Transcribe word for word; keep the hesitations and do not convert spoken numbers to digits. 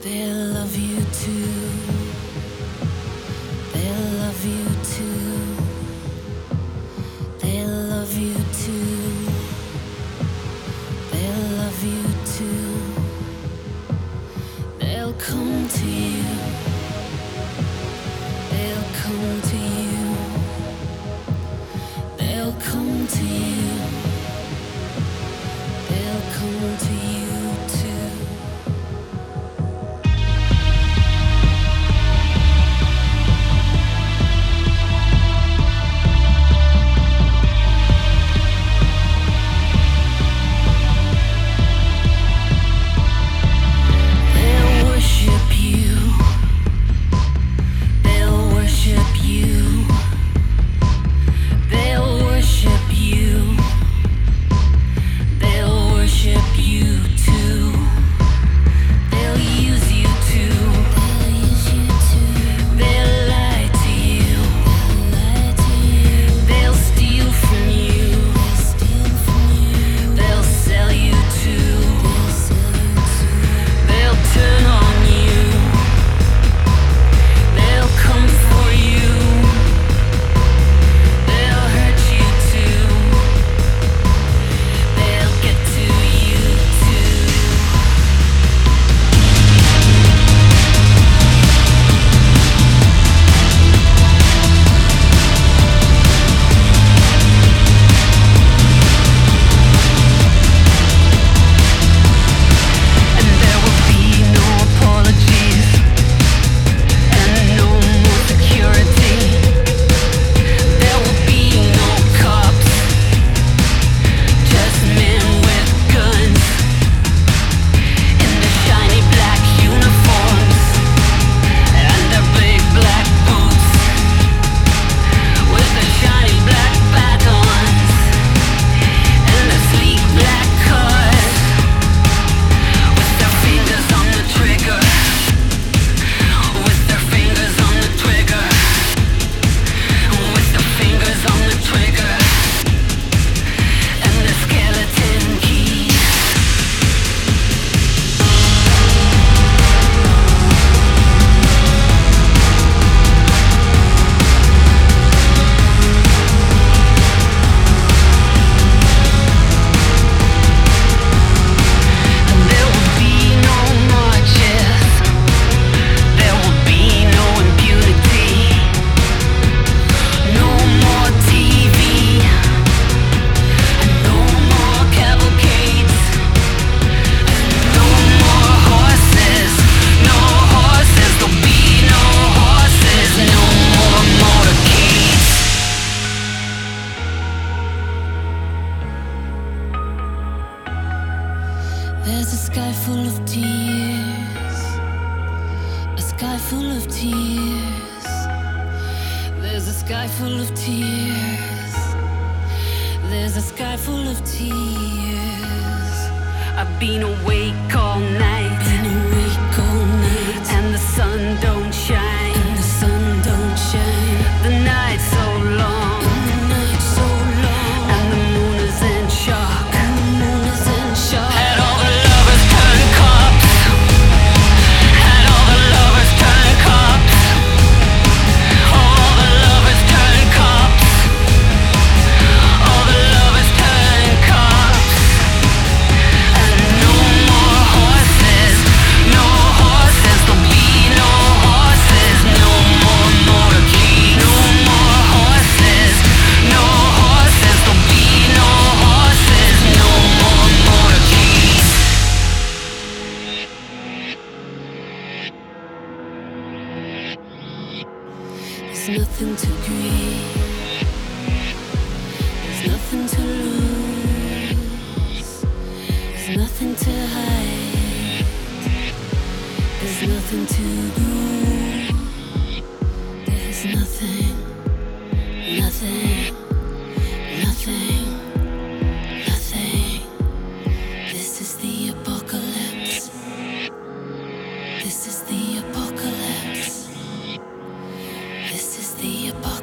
They love you too. They love you too. They love you too. They love you too. They'll come to you. They'll come to you. They'll come to you. They'll come to you too. They'll worship you. They'll worship you. They'll worship you. They'll worship you too. They'll use you too. They'll use you too. They'll lie to you. They'll lie to you. They'll steal from you. They'll steal from you. They'll sell you too. They'll sell you too. They'll turn on you. They'll come for you. They'll hurt you too. They'll get to you too. And there will be no apologies and no more security. There will be no cops, just men with guns in their shiny black uniforms and their big black boots with their shiny black batons and their sleek black cars with their fingers on the trigger, with their fingers on the trigger, with their fingers on the trigger and the skeleton keys. And there will be no marches. There will be no impunity. No more T V. And no more cavalcades. No more horses. No horses. There'll be no horses. No more motorcades. There's a sky full of tears. A sky full of tears. There's a sky full of tears. There's a sky full of tears. I've been awake all night. Been awake all night. And the sun don't shine. And the sun don't shine. The night's so long. And the night's so long. And the moon is in shock. And the moon is in shock. And all the lovers turn cops. And all the lovers turn cops. All the lovers turn cops. All the lovers turn cops. And no more horses. No horses. There'll be no horses. No more motorcades. No more horses. No horses. There'll be no horses. No more motorcades. There's nothing to grieve. There's nothing to lose. There's nothing to hide. There's nothing to grow. There's nothing, nothing, nothing, nothing. This is the apocalypse. This is the apocalypse. This is the apocalypse.